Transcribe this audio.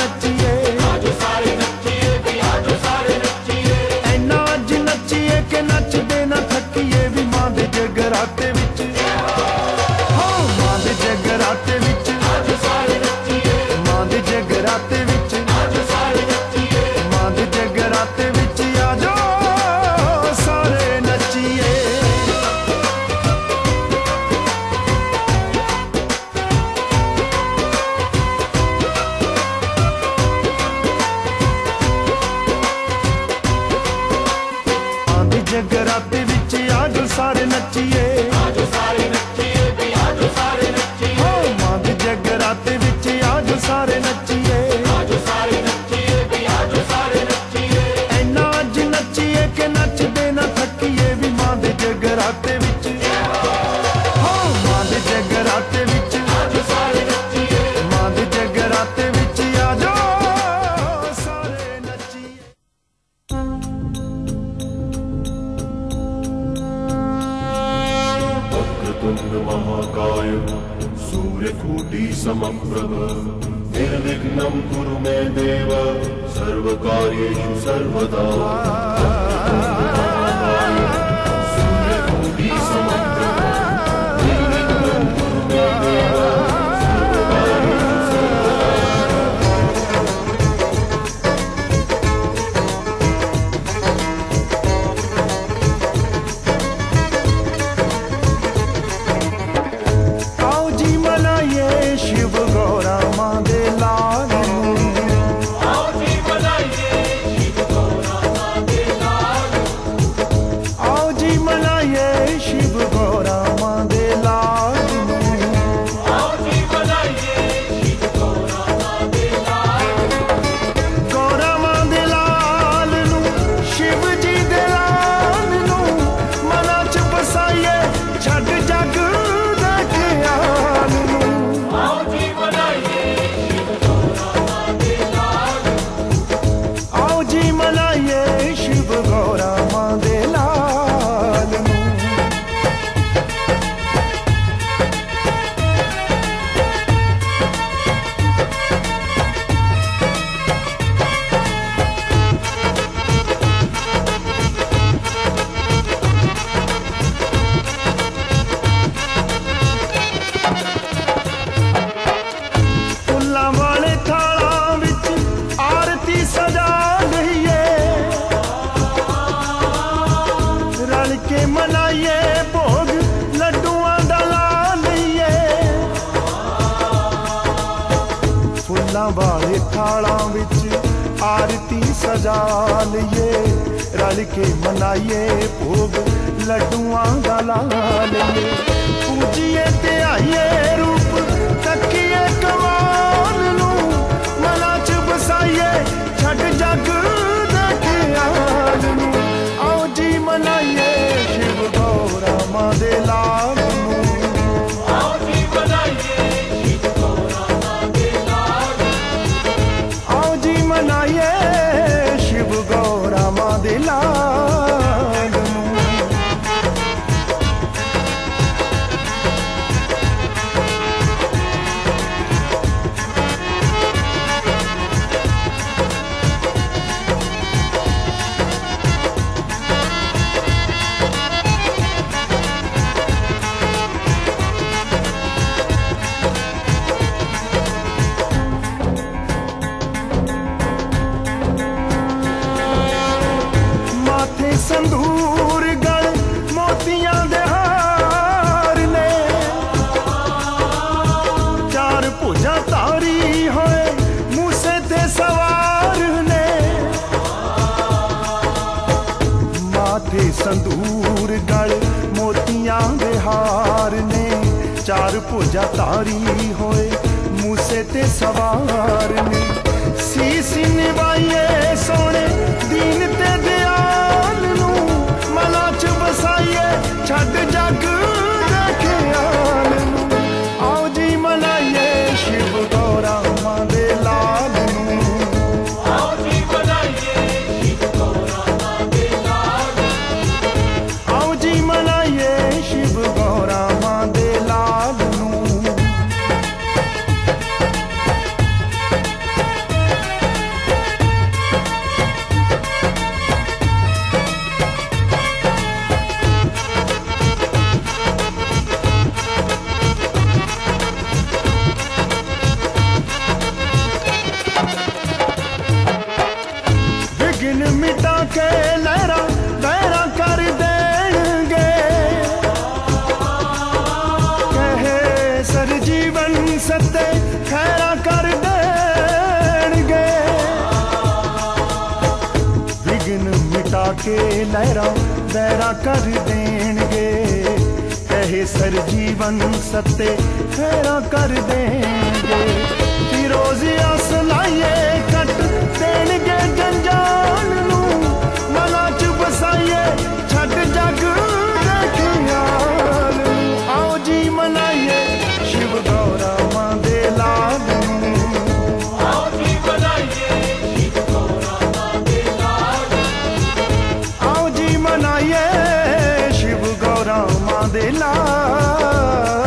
नचिए, आजो सारे नचिए, भी आजो सारे नचिए। ऐना अज नचिए के नचदे ना थकीए, भी मां दे जगराते विच, हाँ मां दे जगराते विच, आजो सारे नचिए। मां दे जगराते विच, आजो सारे नचिए। मां दे जगराते विच आजो सारे नचिए। जगराते विच आजो सारे नचिए, आजो सारे नचिए, भी आजो सारे नचिए। हो मां दे जगराते विच आजो सारे नचिए, आजो सारे नचिए, भी आजो सारे नचिए। ऐना अज नचिए के नचदे ना थकीए, भी मां दे जगराते विच, हो मां दे जगराते विच आजो सारे नचिए। मां दे जगराते विच आजो सारे नचिए। वक्रतुंड महाकाय सूर्यकोटि समप्रभ निर्विघ्नं कुरु मे देव सर्वकार्येषु सर्वदा। महाकाय सूर्यकोटि समप्रभ निर्विघ्नं कुरु मे देव सर्वकार्येषु सर्वदा। आओ जी मनाइए शिव गौरा मां दे लाल नूं, आओ जी मनाइए शिव गौरा मां दे लाल नूं। आओ जी मनाइए शिव गौरा मां दे लाल नूं, आओ जी मनाइए शिव गौरा मां दे लाल नूं। गौरा मां दे लाल नूं, शिव जी दे लाल नूं, मना च बसाइए छड्ड जग दे ख्याल नूं। आओ जी मनाइए शिव गौरा मां दे लाल नूं, आओ जी मनाइए शिव गौरा मां दे लाल नूं। फुल्लां वाले थालां विच आरती सजा लईए, रल के मनाइए भोग लड्डूआं दा ला लईए। फुल्लां वाले थालां विच आरती सजा लईए, रल के मनाइए भोग लड्डूआं दा ला लईए। पूजिए ते आइए रूप तकिए कमाल नूं, मना च बसाइए छड्ड जग दे ख्याल नूं। आओ जी मनाइए शिव गौरा मां दे लाल नूं, आओ जी मनाइए शिव गौरा मां दे लाल नूं। आओ जी मनाइए शिव गौरा मां दे लाल नूं। माथे संदूर गल मोतियां दे हार ने, चार भुजा तारी होए मूसे ते सवार ने। माथे संदूर गल मोतियां दे हार ने, चार भुजा तारी होए मूसे ते सवार ने। सीस निभाइए सोने दीन ते दयाल नूं, मना च बसाइए छड्ड जग दे ख्याल नूं। आओ जी मनाइए शिव गौरा मां दे लाल नूं, आओ जी मनाइए शिव गौरा मां दे लाल नूं। आओ जी मनाइए शिव गौरा मां दे लाल नूं। के लहरा बैरा कर देंगे, कहे सर जीवन सत्ते खैरा कर देंगे। फिरोजिया सुनाइए कट देंगे जंजाल नू, मना च बसाइए छट जग देखियाल। आओ जी मनाइए शिव गौरा मां दे लाल नू, आओ जी मनाइए शिव गौरा मां दे लाल, आओ जी मनाइए शिव गौरा मां दे लाल।